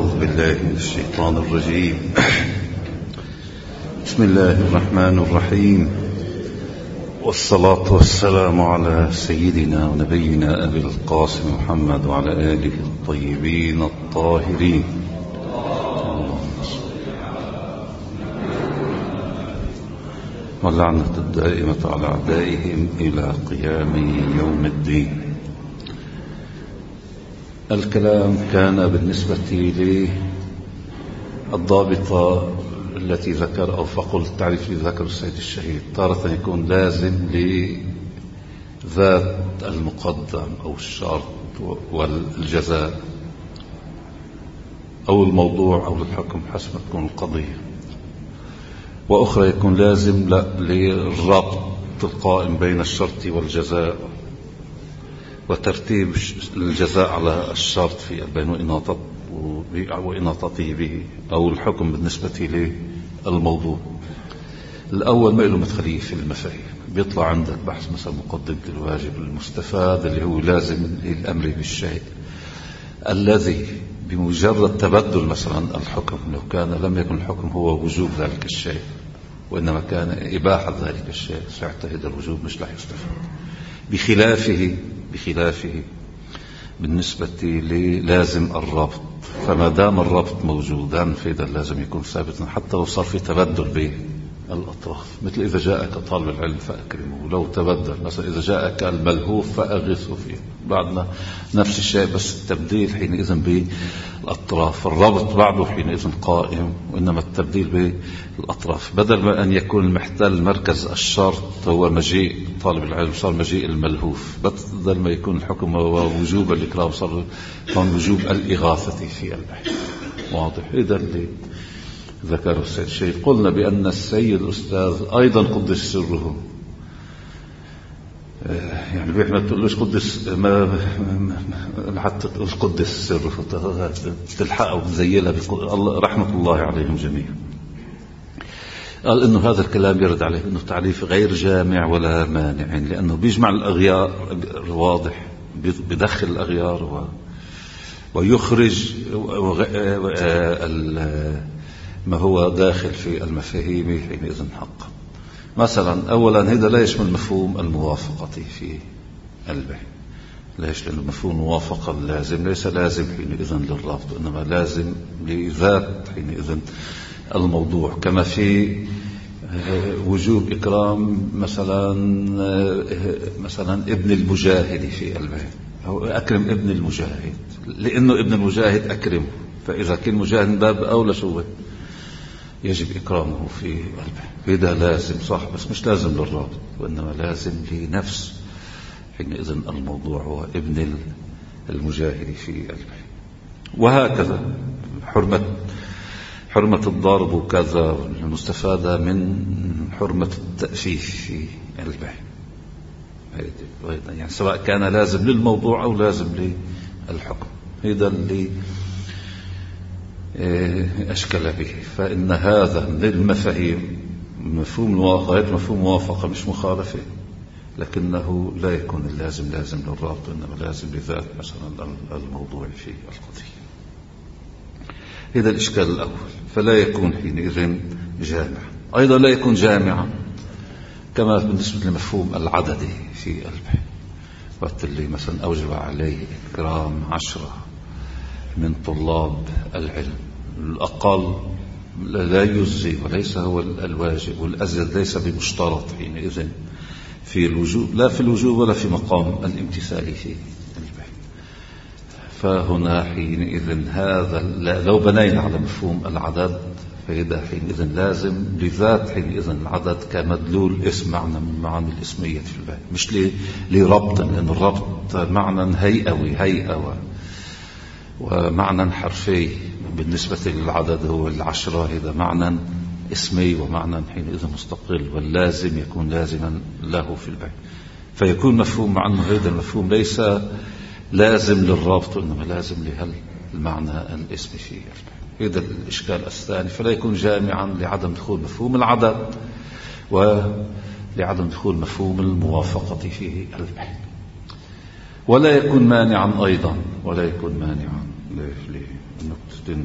أعوذ بالله من الشيطان الرجيم. بسم الله الرحمن الرحيم، والصلاة والسلام على سيدنا ونبينا أبي القاسم محمد وعلى آله الطيبين الطاهرين. واللعنة الدائمة على أعدائهم إلى قيام يوم الدين. الكلام كان بالنسبة للضابطة التي ذكر أو فقل التعريف الذي ذكر السيد الشهيد. تارة يكون لازم لذات المقدم أو الشرط والجزاء أو الموضوع أو الحكم حسب تكون القضية، وأخرى يكون لازم للربط القائم بين الشرط والجزاء وترتيب الجزاء على الشرط في البين وإناطته به أو الحكم بالنسبة للموضوع. الأول ما له مدخلية في المفاهيم. بيطلع عندك بحث مثلا مقدمة الواجب المستفاد اللي هو لازم الأمر بالشيء الذي بمجرد تبدل مثلا الحكم، لو كان لم يكن الحكم هو وجوب ذلك الشيء وإنما كان إباحة ذلك الشيء ساعتها هذا الوجوب مش رح يستفاد. بخلافه بالنسبة للازم الربط، فما دام الربط موجودا فإذا لازم يكون ثابتا حتى لو صار في تبدل بين الأطراف. مثل إذا جاءك طالب العلم فأكرمه، لو تبدل مثلا إذا جاءك الملهوف فأغثه فيه، بعدنا نفس الشيء بس التبديل حينئذ بالأطراف. الربط بعده حينئذ قائم، وإنما التبديل بالأطراف. بدل ما أن يكون المحتل مركز الشرط هو مجيء طالب العلم صار مجيء الملهوف، بدل ما يكون الحكم هو وجوب الإكرام صار وجوب الإغاثة في البحث. واضح؟ إذا اللي ذكره السيد الشهيد. قلنا بأن السيد الأستاذ أيضا قدس سره، يعني ما تقولوش قدس ما حتى تقول قدس سره تلحقه وتزيلها رحمة الله عليهم جميعا. قال إنه هذا الكلام يرد عليه إنه تعريف غير جامع ولا مانع، لأنه بيجمع الأغيار واضح، بدخل الأغيار ويخرج ما هو داخل في المفاهيم حينئذ حقا. مثلا أولا هذا لا يشمل مفهوم الموافقة في البحث. ليش؟ لأن مفهوم الموافقة اللازم ليس لازم حينئذ للربط، إنما لازم لذات حينئذ الموضوع. كما في وجوب إكرام مثلا ابن المجاهد في البحث، أو أكرم ابن المجاهد لأنه ابن المجاهد أكرمه، فإذا كان مجاهد باب أولى شو يجب إكرامه في البحث. هذا لازم صح، بس مش لازم للرابط، وإنما لازم لنفس حينئذ الموضوع هو ابن المجاهد في البحث. وهكذا حرمة الضرب وكذا المستفادة من حرمة التأفيف في البحث، يعني سواء كان لازم للموضوع أو لازم للحكم. هذا اللي أشكل به. فإن هذا من المفاهيم مفهوم موافقة مش مخالفة، لكنه لا يكون اللازم لازم للرابط، إنما لازم لذات مثلا الموضوع في القضية. هذا الإشكال الأول. فلا يكون حينئذ جامعا. أيضا لا يكون جامعا كما بالنسبة لمفهوم العدد في البحث. وقت اللي مثلا أوجب عليه إكرام 10 من طلاب العلم، الأقل لا يجزي وليس هو الواجب، والأزيد ليس بمشترط حينئذ في الوجوب، لا في الوجوب ولا في مقام الامتثال في البحث. فهنا حينئذ هذا لو بنينا على مفهوم العدد فإذا حينئذ لازم لذات حينئذ العدد كمدلول اسم معنى من معاني الاسمية في البحث، مش لربط، لأن الربط معنى هيئة ومعنى حرفي. بالنسبة للعدد هو 10، هذا معنى اسمي ومعنى حينئذ مستقل، واللازم يكون لازما له في البحث. فيكون مفهوم مع أنه هذا المفهوم ليس لازم للربط، إنما لازم للمعنى الاسمي في البحث. هذا الإشكال الثاني. فلا يكون جامعا لعدم دخول مفهوم العدد ولعدم دخول مفهوم الموافقة في البحث. ولا يكون مانعا أيضا، ولا يكون مانعا نقطة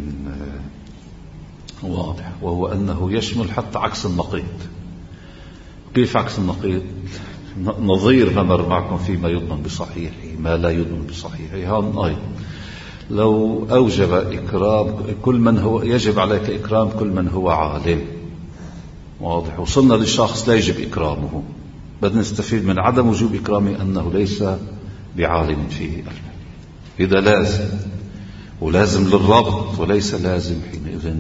واضح، وهو أنه يشمل حتى عكس النقيض. كيف عكس النقيض؟ نظير ما مر معكم فيما يضمن بصحيحه ما لا يضمن بصحيحه. هون أيضا لو أوجب إكرام كل من هو، يجب عليك إكرام كل من هو عالم. واضح. وصلنا للشخص لا يجب إكرامه، بدنا نستفيد من عدم وجوب إكرامه أنه ليس بعالم فيه. إذا لازم، ولازم للربط وليس لازم حينئذ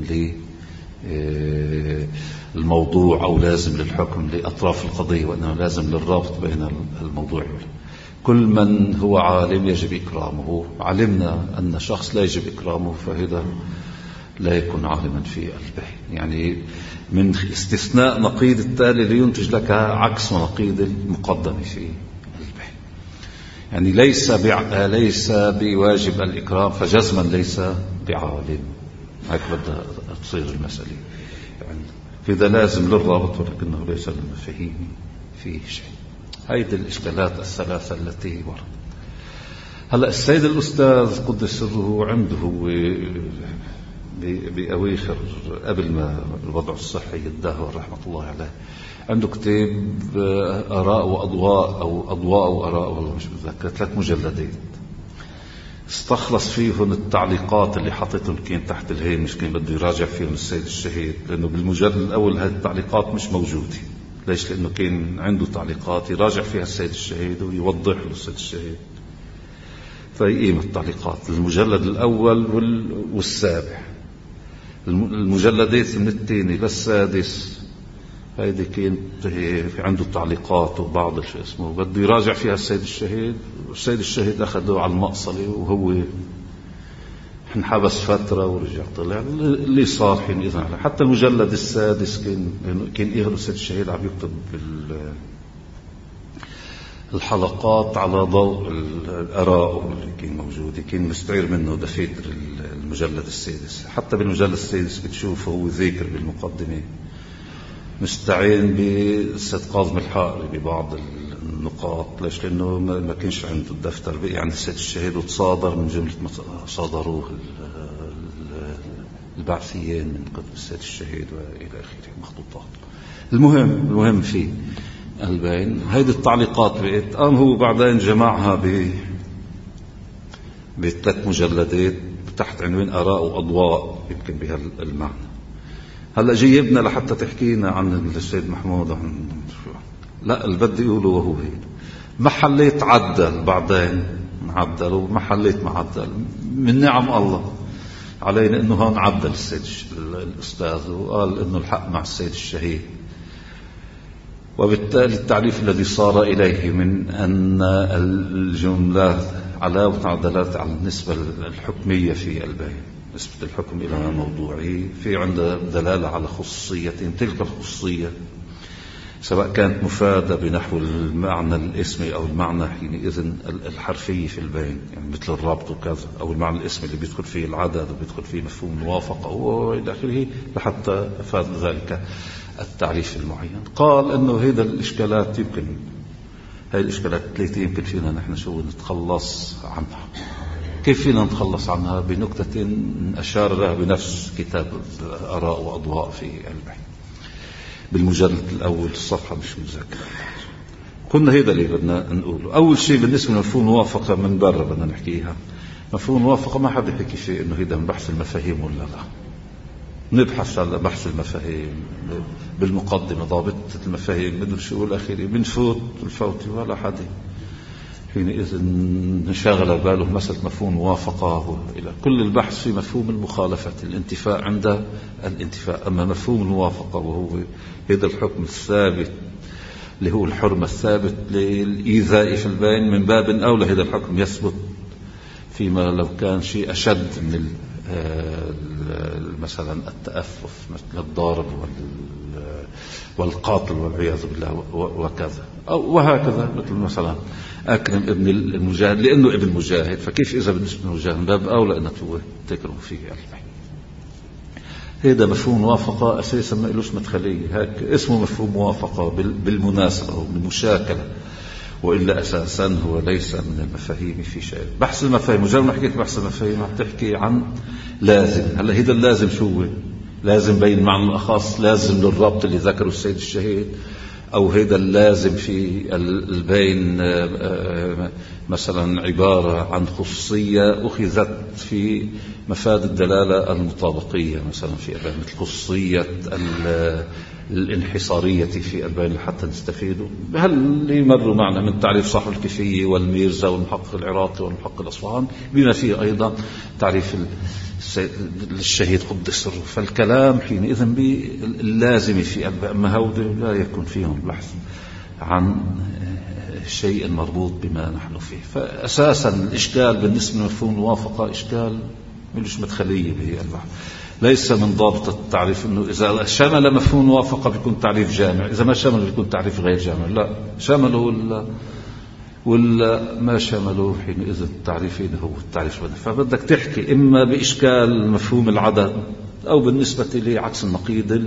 للموضوع أو لازم للحكم لأطراف القضية، وإنما لازم للربط بين الموضوع. كل من هو عالم يجب إكرامه. علمنا أن شخص لا يجب إكرامه فهذا لا يكون عالما في قلبه. يعني من استثناء نقيض التالي لينتج لك عكس نقيض المقدم في قلبه. يعني ليس بواجب الإكرام فجزما ليس بعالم. هيك بدها تصير المسألة. يعني كذا لازم للرابط ولكنه ليس للمفاهيم فيه شيء. هذه الإشكالات الثلاثة التي وردت. هلأ السيد الأستاذ قدس سره عنده بأواخر قبل ما الوضع الصحي الدهور رحمة الله عليه، عنده كتاب آراء وأضواء أو أضواء وآراء، والله مش بتذكر، 3 مجلدات. استخلص فيهم التعليقات اللي حطيتهم كين تحت الهامش، كين بده يراجع فيهم السيد الشهيد، لأنه بالمجلد الأول هذه التعليقات مش موجودة. ليش؟ لأنه كان عنده تعليقات يراجع فيها السيد الشهيد ويوضح له السيد الشهيد. فيقيم التعليقات المجلد الأول والسابع، المجلدات من 2 للسادس، هيدي كانت في عنده تعليقات وبعض الشيء اسمه بده يراجع فيها السيد الشهيد. والسيد الشهيد أخذه على المقصلة وهو انحبس فترة ورجع طلع. اللي صار حينئذ حتى المجلد السادس كان يغلو السيد الشهيد عم يكتب الحلقات على ضوء الآراء اللي كان موجودة، كان مستعير منه دفاتر المجلد السادس. حتى بالمجلد السادس بتشوف هو ذكر بالمقدمة مستعين بالسيد كاظم الحائري ببعض النقاط. ليش؟ لأنه ما كانش عنده الدفتر بقي عند السيد الشهيد، وتصادر من جملة ما صادروه البعثيين من كتب السيد الشهيد وإلى آخره مخطوطات. المهم فيه البين هيدي التعليقات بقيت هو بعدين جمعها ب3 مجلدات تحت عنوان آراء وأضواء، يمكن بها المعنى. هلا جيبنا لحتى تحكينا عن السيد محمود لا اللي بدي يقوله وهو هيك محليت عدل، بعدين عدل ومحليت معدل من نعم الله علينا انه هون عدل السيد الاستاذ وقال انه الحق مع السيد الشهيد. وبالتالي التعريف الذي صار إليه من أن الجملات علاوة عدلات على النسبة الحكمية في البيان، نسبة الحكم إلى موضوعه، في عنده دلالة على خصوصية، تلك الخصوصية سواء كانت مفادة بنحو المعنى الاسمي أو المعنى حينئذ الحرفي في البيان، يعني مثل الربط وكذا، أو المعنى الاسمي اللي بيدخل فيه العدد وبيدخل فيه مفهوم الموافقة وإلى آخره، لحتى أفاد ذلك التعريف المعين. قال انه هذا الاشكالات يمكن هاي الاشكالات 3 يمكن فينا نحن نتخلص عنها. كيف فينا نتخلص عنها؟ بنكتة اشار لها بنفس كتاب آراء وأضواء في البحث بالمجلد الاول الصفحة مش متذكر. كنا هذا اللي بدنا نقوله. اول شيء بالنسبة لمفهوم موافقة من برا بدنا نحكيها. مفهوم موافقة ما حد يحكي فيه انه هذا من بحث المفاهيم ولا لا. نبحث على بحث المفاهيم بالمقدمة، ضابطة المفاهيم من الشؤون الأخيرة بنفوت الفوتي ولا حد حينئذ نشغل باله مسألة مفهوم موافقة. إلى كل البحث في مفهوم المخالفة، الانتفاء عند الانتفاء. أما مفهوم الموافقة وهو هذا الحكم الثابت اللي هو الحرمة الثابت للإيذاء في البين، من باب أولى هذا الحكم يثبت فيما لو كان شيء أشد من مثلا التأفف مثل الضارب والقاتل والعياذ بالله وكذا، وهكذا مثل مثلا أكرم ابن المجاهد لأنه ابن مجاهد، فكيف إذا بالنسبة للمجاهد من باب أولى أن تكرم فيه البين. هذا مفهوم موافقة أساسا ما إلوش مدخلية، هيك اسمه مفهوم موافقة بالمناسبة أو بالمشاكلة، وإلا أساسا هو ليس من المفاهيم في شيء. بحث المفاهيم، مجرد ما حكيت بحث المفاهيم عم تحكي عن لازم. هلا هذا اللازم شو هو؟ لازم بين المعنى الأخص، لازم للربط اللي ذكره السيد الشهيد، أو هذا اللازم في البين مثلا عبارة عن خصوصية أخذت في مفاد الدلالة المطابقية مثلا في البين، مثل خصوصية الانحصارية في البين حتى نستفيدوا. هل اللي مروا معنا من تعريف صاحب الكيفية والميرزا والمحقق العراقي والمحقق الأصفهاني بما فيه أيضا تعريف الشهيد قدس سره. فالكلام حينئذ باللازم في البين، أما هؤلاء لا يكون فيهم بحث عن شيء مربوط بما نحن فيه. فأساسا الإشكال بالنسبة لمفهوم الموافقة إشكال ملوش مدخلية به البحث، ليس من ضابط التعريف أنه إذا شمل مفهوم موافقة بيكون تعريف جامع، إذا ما شمل بيكون تعريف غير جامع. لا، شمله ولا ما شمله حينئذ التعريف هو التعريف. فبدك تحكي إما بإشكال مفهوم العدد أو بالنسبة لي عكس النقيض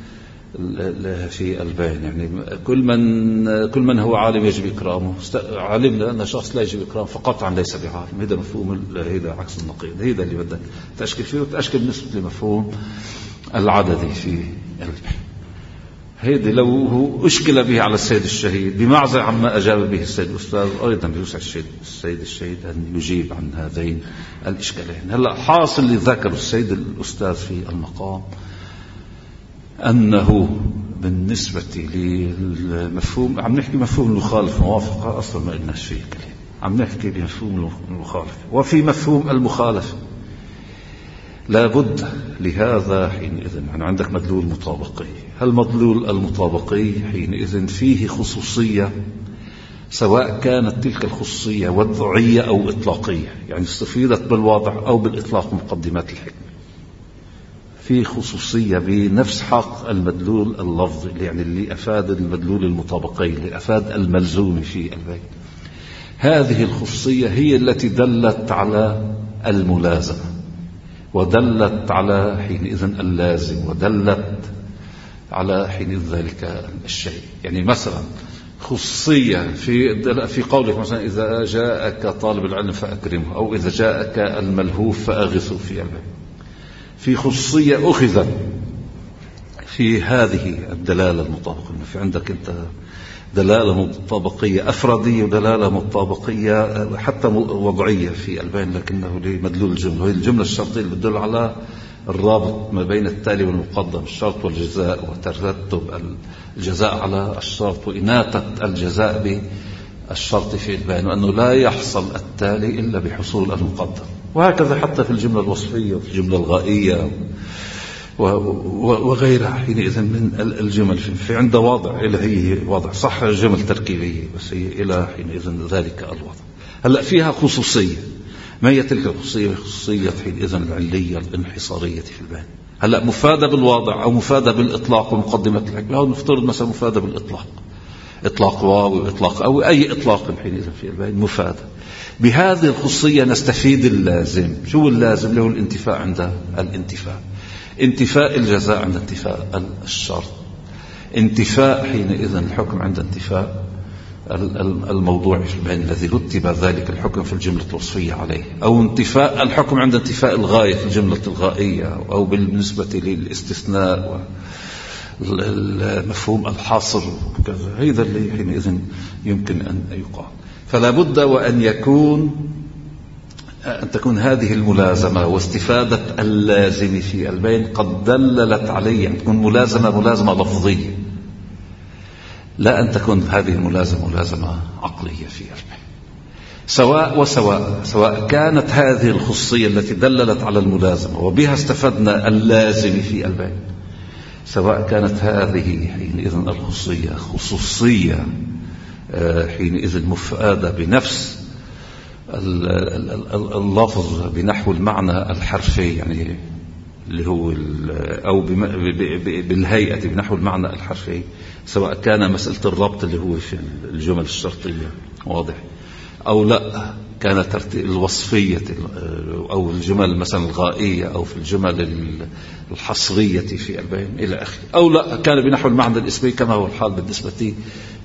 في البين. يعني كل من هو عالم يجب إكرامه. علمنا أن شخص لا يجب إكرامه فقط عن ليس بعالم، هذا مفهوم، هذا عكس النقيض، هذا اللي بدك تأشكل فيه، وتأشكل بالنسبة لمفهوم العدد في البين. هذا لو هو أشكل به على السيد الشهيد بمعزة عما أجاب به السيد الأستاذ، أيضا يسعى السيد الشهيد أن يجيب عن هذين الإشكالين. هلأ حاصل اللي ذكر السيد الأستاذ في المقام أنه بالنسبة للمفهوم، عم نحكي مفهوم المخالف موافقة، أصلا ما قلناش فيه كلام، عم نحكي بمفهوم المخالف. وفي مفهوم المخالف لابد لهذا حينئذ يعني عندك مدلول مطابقي. هالمدلول المطابقي حينئذ فيه خصوصية، سواء كانت تلك الخصوصية وضعية أو إطلاقية، يعني استفيدت بالوضع أو بالإطلاق مقدمات الحكمة. في خصوصية بنفس حق المدلول اللفظي، يعني اللي أفاد المدلول المطابقي، اللي أفاد الملزوم في البيت. هذه الخصوصية هي التي دلت على الملازمة، ودلت على حينئذ اللازم، ودلت على حينئذ ذلك الشيء. يعني مثلا خصوصية في قولك مثلا إذا جاءك طالب العلم فأكرمه، أو إذا جاءك الملهوف فأغثه في البيت. في خصوصية أخذت في هذه الدلالة المطابقة. في عندك أنت دلالة مطابقية أفرادية ودلالة مطابقية حتى وضعية في البين، لكنه لمدلول الجملة، وهي الجملة الشرطية اللي بتدل على الرابط ما بين التالي والمقدم، الشرط والجزاء، وترتب الجزاء على الشرط، وإناثة الجزاء بالشرط في البين، وأنه لا يحصل التالي إلا بحصول المقدم. وهكذا حتى في الجملة الوصفية وفي الجملة الغائية وغيرها حينئذ من الجمل. في عند وضع إلى هي وضع صح جمل تركيبية، بس هي إلى حينئذ ذلك الوضع. هلأ فيها خصوصية، ما هي تلك الخصوصية؟ خصوصية حينئذ العلية الانحصارية في البين. هلأ مفادة بالوضع أو مفادة بالإطلاق ومقدمة الحكمة. لو نفترض مثلا مفادة بالإطلاق، إطلاق واو إطلاق أو أي إطلاق حينئذ في البين مفادة. بهذه الخصوصية نستفيد اللازم. شو اللازم؟ له الانتفاء عند الانتفاء، انتفاء الجزاء عند انتفاء الشرط، انتفاء حينئذ الحكم عند انتفاء الموضوع في البين الذي رتب ذلك الحكم في الجملة الوصفية عليه، أو انتفاء الحكم عند انتفاء الغاية في الجملة الغائية، أو بالنسبة للاستثناء ومفهوم الحصر وكذا. هذا اللي حينئذ يمكن أن يقال. فلا بد وأن تكون هذه الملازمة واستفادة اللازم في البين قد دللت عليه، أن تكون ملازمة لفظية، لا أن تكون هذه الملازمة ملازمة عقلية في البين. سواء كانت هذه الخصوصية التي دللت على الملازمة وبها استفدنا اللازم في البين، سواء كانت هذه حينئذ الخصوصية خصوصية حينئذ مفادة بنفس اللفظ بنحو المعنى الحرفي، يعني اللي هو أو بالهيئة بنحو المعنى الحرفي، سواء كان مسألة الربط اللي هو في الجمل الشرطية واضح، أو لا كانت الوصفية أو الجمل مثلا الغائية، أو في الجمل الحصرية في البين إلى آخره، أو لا كان بنحو المعنى الاسمي كما هو الحال بالنسبة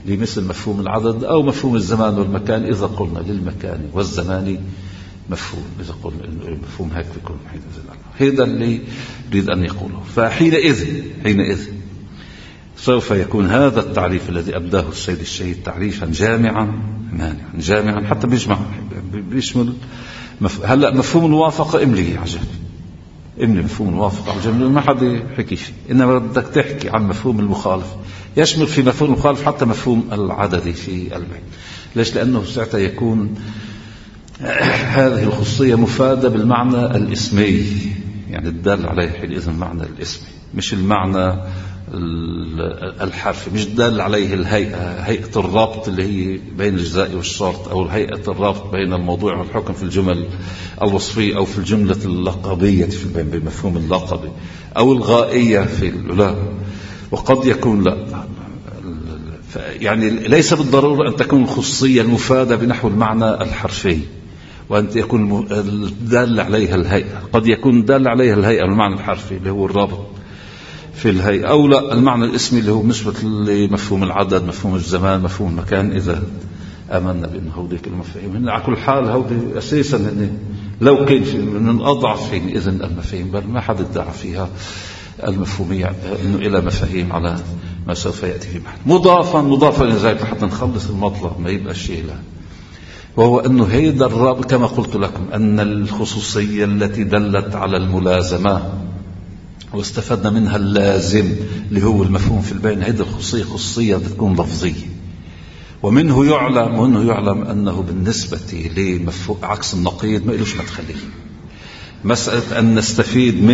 لمثل مفهوم العدد أو مفهوم الزمان والمكان، إذا قلنا للمكان والزمان مفهوم، إذا قلنا المفهوم هيك بيكون هذا اللي يريد أن يقوله. حينئذ سوف يكون هذا التعريف الذي أبداه السيد الشهيد تعريفا جامعا مانعا، جامعا حتى بيشمل هلأ مفهوم الموافقة املي عجل، املي مفهوم الموافقة عجل ما حد حكي فيه، إنما بدك تحكي عن مفهوم المخالف، يشمل في مفهوم المخالف حتى مفهوم العدد في البيت. ليش؟ لأنه ساعتها يكون هذه الخصوصية مفادة بالمعنى الاسمي، يعني الدال عليه حينئذ المعنى الاسمي مش المعنى الحرفي، مش دال عليه هيئة الرابط اللي هي بين الجزاء والشرط، أو هيئة الرابط بين الموضوع والحكم في الجمل الوصفية أو في الجملة اللقبية في بمفهوم اللقبي، أو الغائية في لا. وقد يكون لا، يعني ليس بالضرورة أن تكون الخصوصية المفادة بنحو المعنى الحرفي وأن يكون دال عليها الهيئة، قد يكون دال عليها الهيئة المعنى الحرفي اللي هو الرابط في الهيئة، أو لا المعنى الاسمي اللي هو نسبة لمفهوم العدد، مفهوم الزمان، مفهوم المكان، إذا آمنا بأن هوديك المفاهيم على كل حال هودي أساسا لو كان من أضعف حينئذ المفاهيم، بل ما حد ادعى فيها المفهومية إنه إلى مفاهيم على ما سوف يأتي في محل مضافا إلى ذلك حتى نخلص المطلب ما يبقى شيء له، وهو أنه هيدا الرابط كما قلت لكم أن الخصوصية التي دلت على الملازمة واستفدنا منها اللازم اللي هو المفهوم في البين، هيدا الخصوصية تكون لفظية، ومنه يعلم أنه بالنسبة لمفهوم عكس النقيض ما إلوش مدخلية. مسألة أن نستفيد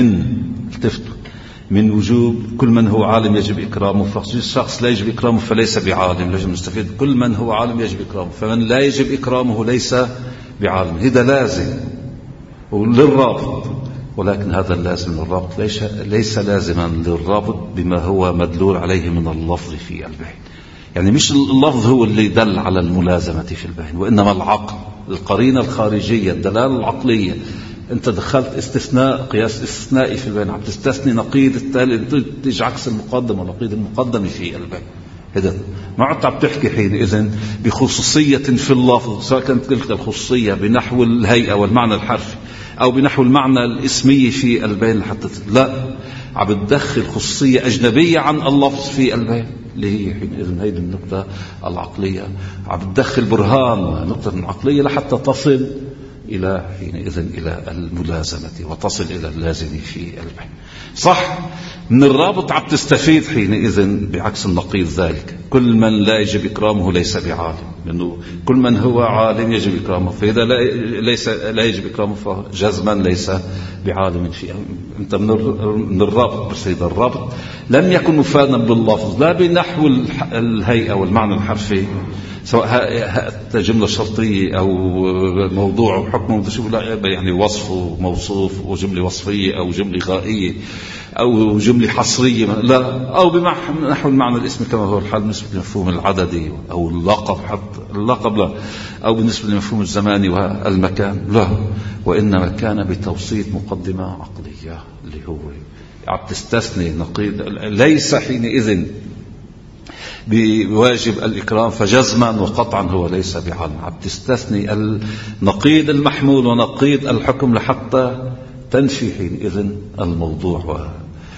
من وجوب كل من هو عالم يجب إكرامه، فالشخص لا يجب إكرامه فليس بعالم، لازم نستفيد كل من هو عالم يجب إكرامه، فمن لا يجب إكرامه ليس بعالم، هذا لازم للرابط، ولكن هذا اللازم للرابط ليس لازما للرابط بما هو مدلول عليه من اللفظ في البين. يعني مش اللفظ هو اللي يدل على الملازمة في البين، وإنما العقل، القرينة الخارجية، الدلالة العقلية. أنت دخلت استثناء، قياس استثنائي في البين، عم تستثني نقيض التالي، تيجي عكس المقدم ونقيض المقدم في البين. هذا ما عدت عم تحكي حينئذ بخصوصية في اللفظ، سواء كانت تلك الخصوصية بنحو الهيئة والمعنى الحرفي أو بنحو المعنى الاسمي في البين، حتى لا عم تدخل خصوصية أجنبية عن اللفظ في البين اللي هي حينئذ هذه النقطة العقلية، عم تدخل برهان نقطة عقلية لحتى تصل إلى حينئذ إلى الملازمة وتصل إلى اللازم في البين. صح من الرابط عم تستفيد حينئذ بعكس النقيض ذلك، كل من لا يجب إكرامه ليس بعالم، لأنه كل من هو عالم يجب إكرامه، فإذا لا يجب إكرامه فجزما ليس بعالم فيه. أنت من الرابط، بس إذا الرابط لم يكن مفادا باللفظ لا بنحو الهيئة والمعنى الحرفي، سواء جملة شرطية أو موضوع أو حكم، يعني وصف وموصوف وجملة وصفية أو جملة غائية أو جملة حصرية، لا، أو بنحو المعنى الاسمي كما هو الحال بالنسبة لمفهوم العددي أو اللقب، حتى اللقب لا، أو بالنسبة لمفهوم الزمان والمكان لا، وإنما كان بتوسيط مقدمة عقلية اللي هو عم تستثني نقيض، ليس حينئذ بواجب الإكرام فجزما وقطعا هو ليس بعالم، عم تستثني النقيض المحمول ونقيض الحكم لحتى تنفي حينئذ الموضوع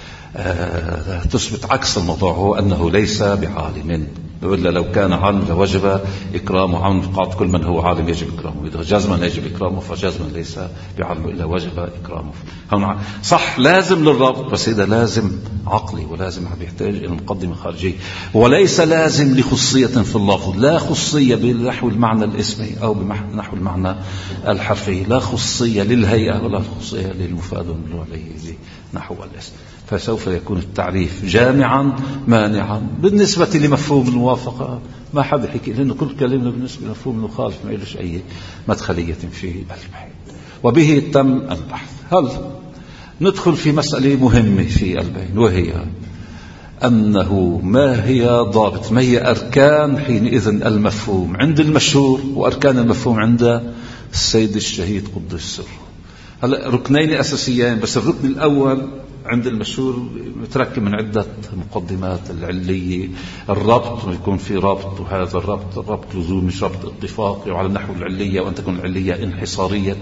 وتثبت عكس الموضوع، هو أنه ليس بعالم، وإلا لو كان عالم لوجب إكرامه، عن قاعدة كل من هو عالم يجب إكرامه، إذا جزما لا يجب إكرامه فجزما ليس بعالم إلا وجب إكرامه. صح لازم للرابط، بس إذا لازم عقلي ولازم يحتاج إلى مقدمة خارجية، وليس لازم لخصية في اللفظ، لا خصية بنحو المعنى الاسمي أو بنحو المعنى الحرفي، لا خصية للهيئة ولا خصية للمفاد والمدلول عليه نحو الاسم. فسوف يكون التعريف جامعا مانعا. بالنسبة لمفهوم الموافقة ما حد يحكي، لأنه كل كلمة بالنسبة لمفهوم المخالف ما إلوش أي مدخلية في البحث، وبه تم البحث. هل ندخل في مسألة مهمة في البين، وهي أنه ما هي ضابط، ما هي أركان حينئذ المفهوم عند المشهور وأركان المفهوم عند السيد الشهيد قدس سره. هلا ركنين أساسيين، بس الركن الأول عند المشهور متركب من عدة مقدمات. العلية الربط، يكون في ربط، وهذا الربط لزوم مش ربط اتفاقي، وعلى نحو العلية، وأن تكون العلية انحصارية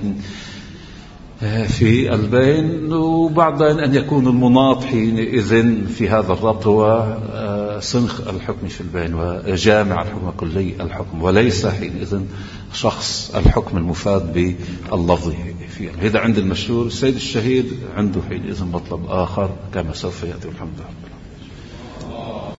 في البين. وبعدين أن يكون المناط حينئذ في هذا الربط هو سنخ الحكم في البين وجامع الحكم كلي الحكم، وليس حينئذ شخص الحكم المفاد باللفظ فيه. هذا عند المشهور. السيد الشهيد عنده حينئذ مطلب آخر كما سوف يأتي. الحمد لله.